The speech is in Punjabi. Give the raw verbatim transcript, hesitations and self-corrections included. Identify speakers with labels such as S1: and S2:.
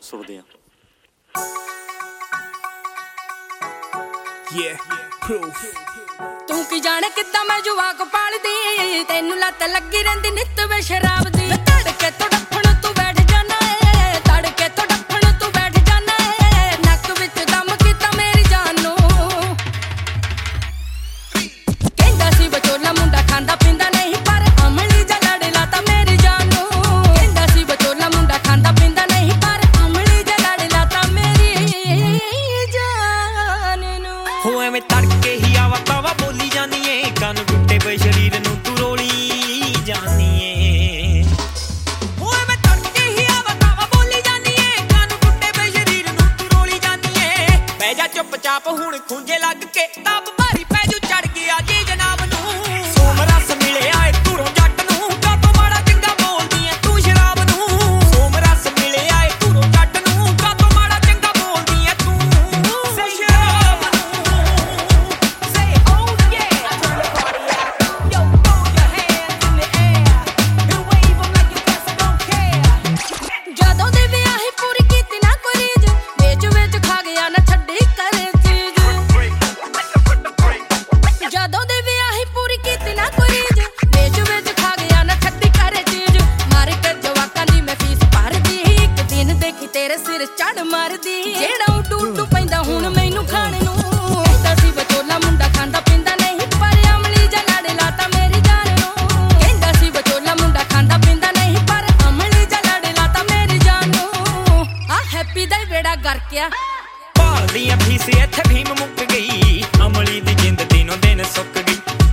S1: ਸੁਣਦੇ ਹਾਂ।
S2: ਤੂੰ ਕੀ ਜਾਣੇ ਕਿੱਦਾਂ ਮੈਂ ਜਵਾਕ ਪਾਲਦੀ, ਤੈਨੂੰ ਲੱਤ ਲੱਗੀ ਰਹਿੰਦੀ ਨਿੱਤ ਵੇ ਸ਼ਰਾਬ ਦੀ। ਤੜਕੇ ਤੋਂ ਡੱਫਣ ਤੂੰ ਬੈਠ ਜਾਣਾ ਏ, ਤੜਕੇ ਤੋਂ ਡੱਫਣ ਤੂੰ ਬੈਠ ਜਾਣਾ ਏ, ਨੱਕ ਵਿੱਚ ਦਮ ਕੀਤਾ ਮੇਰੀ ਜਾਨ ਨੂੰ। ਕਹਿੰਦਾ ਸੀ ਵਿਚੋਲਾ ਮੁੰਡਾ ਖਾਂਦਾ ਪੀਂਦਾ ਨਹੀਂ, ਪਰ ਅਮਲੀ ਜਿਹਾ ਲੜ ਲਾਤਾ ਮੇਰੀ ਜਾਨ ਨੂੰ। ਕਹਿੰਦਾ ਸੀ ਵਿਚੋਲਾ ਮੁੰਡਾ ਖਾਂਦਾ ਪੀਂਦਾ ਨਹੀਂ, ਪਰ ਅਮਲੀ ਜਿਹਾ ਲੜ ਲਾਤਾ ਮੇਰੀ ਜਾਨ ਨੂੰ।
S3: ਹੋ ਐਵੇਂ ਤੜਕੇ ਹੀ ਆਵਾ ਤਾਵਾ ਬੋਲੀ ਜਾਨੀ ਏ, ਕੰਨ ਟੁੱਟੇ ਪਏ ਸਰੀਰ ਨੂੰ ਤੂੰ ਰੋਲੀ ਜਾਨੀ ਏ। ਹੋ ਐਵੇਂ ਤੜਕੇ ਹੀ ਆਵਾ ਤਾਵਾ ਬੋਲੀ ਜਾਨੀ ਏ, ਕੰਨ ਟੁੱਟੇ ਪਏ ਸਰੀਰ ਨੂੰ ਤੂੰ ਰੋਲੀ ਜਾਨੀ ਏ। ਬਹਿ ਜਾ ਚੁੱਪ ਚਾਪ ਹੁਣ ਖੂੰਜੇ ਲੱਗ ਕੇ, ਤਬ ਭਾਰੀ ਪੈ ਜੂ ਚੜ ਗਿਆ ਜੀ ਜਨਾਬ ਨੂੰ। ਸੋਮ ਰਸ ਮਿਲਿਆ ਏ ਧੂਰੋਂ ਜੱਟ ਨੂੰ, ਕਾਤੋਂ ਮਾੜਾ ਚੰਗਾ ਬੋਲਦੀ ਏ ਤੂੰ ਸ਼ਰਾਬ ਨੂੰ। ਸੋਮ ਰਸ ਮਿਲਿਆ ਏ ਧੂਰੋਂ ਜੱਟ ਨੂੰ, ਕਾਤੋਂ ਮਾੜਾ ਚੰਗਾ ਬੋਲਦੀ ਏ ਤੂੰ ਸ਼ਰਾਬ ਨੂੰ। Say oh yeah, turn the party out. Yo, throw your hands in the air and wave 'em like you just don't care.
S2: ਜਦੋਂ ਦੇ ਵਿਆਹੀ ਪੂਰੀ ਕੀਤੀ ਨਾ ਕੋਈ ਰੀਝ, ਵੇਚ ਵੇਚ ਖਾ ਗਿਆ ਨਾ ਛੱਡੀ ਕਰੇ ਚੀਜ਼। ਜਦੋਂ ਦੇ ਵਿਆਹੀ ਪੂਰੀ ਕੀਤੀ ਨਾ ਕੋਈ ਰੀਝ, ਵੇਚ ਵੇਚ ਖਾ ਗਿਆ ਨਾ ਛੱਡੀ ਕਰੇ ਚੀਜ਼। ਮਾਰ ਕੇ ਜਵਾਕਾਂ ਦੀ ਮੈਂ ਫੀਸ ਭਰਦੀ, ਇੱਕ ਦਿਨ ਦੇਖੀ ਤੇਰੇ ਸਿਰ ਚੜ ਮਾਰਦੀ। ਜਿਹੜਾ ਉੱਡੂ ਉੱਡੂ ਪੈਂਦਾ ਹੁਣ ਮੈਨੂੰ ਖਾਣ ਨੂੰ। ਕਹਿੰਦਾ ਸੀ ਵਿਚੋਲਾ ਮੁੰਡਾ ਖਾਂਦਾ ਪੀਂਦਾ ਨਹੀਂ, ਪਰ ਅਮਲੀ ਜਿਹਾ ਲੜ ਲਾਤਾ ਮੇਰੀ ਜਾਨ ਨੂੰ। ਕਹਿੰਦਾ ਸੀ ਵਿਚੋਲਾ ਮੁੰਡਾ ਖਾਂਦਾ ਪੀਂਦਾ ਨਹੀਂ, ਪਰ ਅਮਲੀ ਜਿਹਾ ਲੜ ਲਾਤਾ ਮੇਰੀ ਜਾਨ ਨੂੰ। ਆ ਹੈਪੀ ਦਾ ਹੀ ਬੇੜਾ ਗਰਕਿਆ।
S3: ਭਾਲਦੀ ਆ ਫੀਸ ਇੱਥੇ ਭੀਮ ਮੁੱਕ ਗਈ, ਅਮਲੀ ਦੀ ਜਿੰਦ ਦਿਨੋਂ ਦਿਨ ਸੁੱਕ ਗਈ।